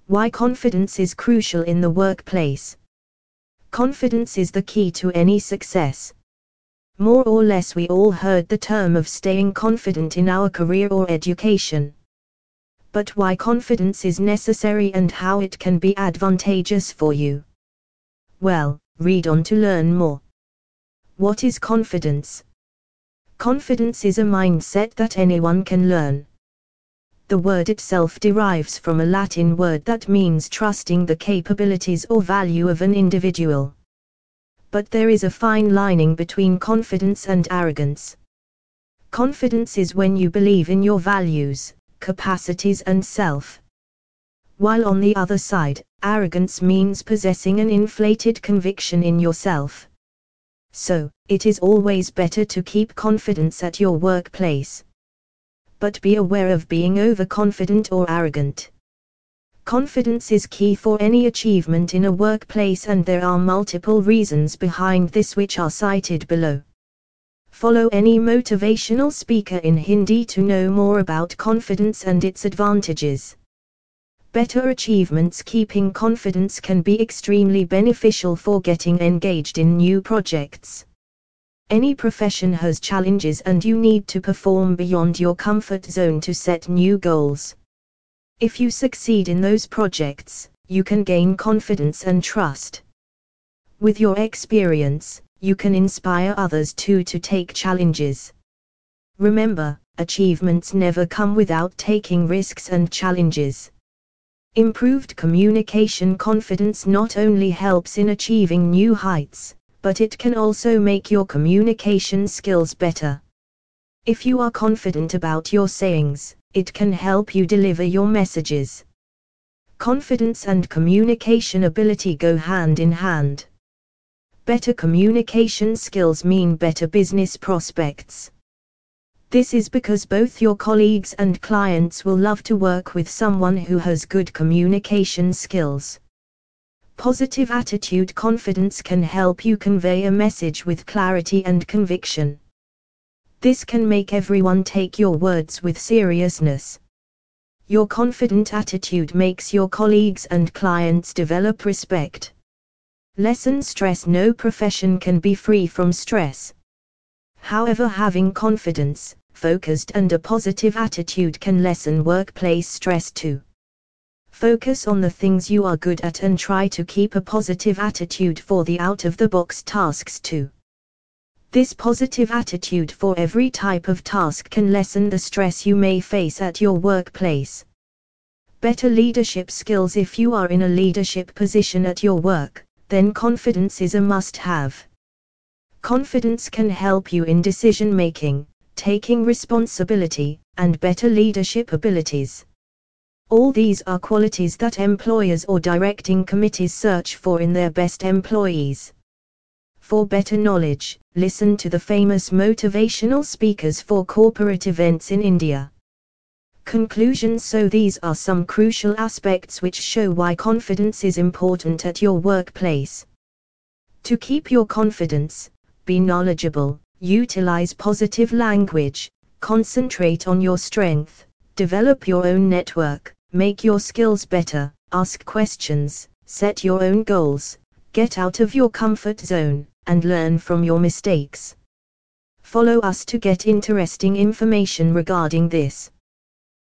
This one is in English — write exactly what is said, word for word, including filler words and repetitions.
Why confidence is crucial in the workplace. Confidence is the key to any success. More or less we all heard the term of staying confident in our career or education. But why confidence is necessary and how it can be advantageous for you? Well, read on to learn more. What is confidence? Confidence is a mindset that anyone can learn. The word itself derives from a Latin word that means trusting the capabilities or value of an individual. But there is a fine lining between confidence and arrogance. Confidence is when you believe in your values, capacities and self. While on the other side, arrogance means possessing an inflated conviction in yourself. So, it is always better to keep confidence at your workplace. But be aware of being overconfident or arrogant. Confidence is key for any achievement in a workplace, and there are multiple reasons behind this which are cited below. Follow any motivational speaker in Hindi to know more about confidence and its advantages. Better achievements. Keeping confidence can be extremely beneficial for getting engaged in new projects. Any profession has challenges and you need to perform beyond your comfort zone to set new goals. If you succeed in those projects, you can gain confidence and trust. With your experience, you can inspire others too to take challenges. Remember, achievements never come without taking risks and challenges. Improved communication. Confidence not only helps in achieving new heights, but it can also make your communication skills better. If you are confident about your sayings, it can help you deliver your messages. Confidence and communication ability go hand in hand. Better communication skills mean better business prospects. This is because both your colleagues and clients will love to work with someone who has good communication skills. Positive attitude. Confidence can help you convey a message with clarity and conviction. This can make everyone take your words with seriousness. Your confident attitude makes your colleagues and clients develop respect. Lessen stress. No profession can be free from stress. However, having confidence, focused and a positive attitude can lessen workplace stress too. Focus on the things you are good at and try to keep a positive attitude for the out-of-the-box tasks too. This positive attitude for every type of task can lessen the stress you may face at your workplace. Better leadership skills. If you are in a leadership position at your work, then confidence is a must-have. Confidence can help you in decision-making, taking responsibility, and better leadership abilities. All these are qualities that employers or directing committees search for in their best employees. For better knowledge, listen to the famous motivational speakers for corporate events in India. Conclusion. So these are some crucial aspects which show why confidence is important at your workplace. To keep your confidence, be knowledgeable, utilize positive language, concentrate on your strength, develop your own network, make your skills better, ask questions, set your own goals, get out of your comfort zone, and learn from your mistakes. Follow us to get interesting information regarding this.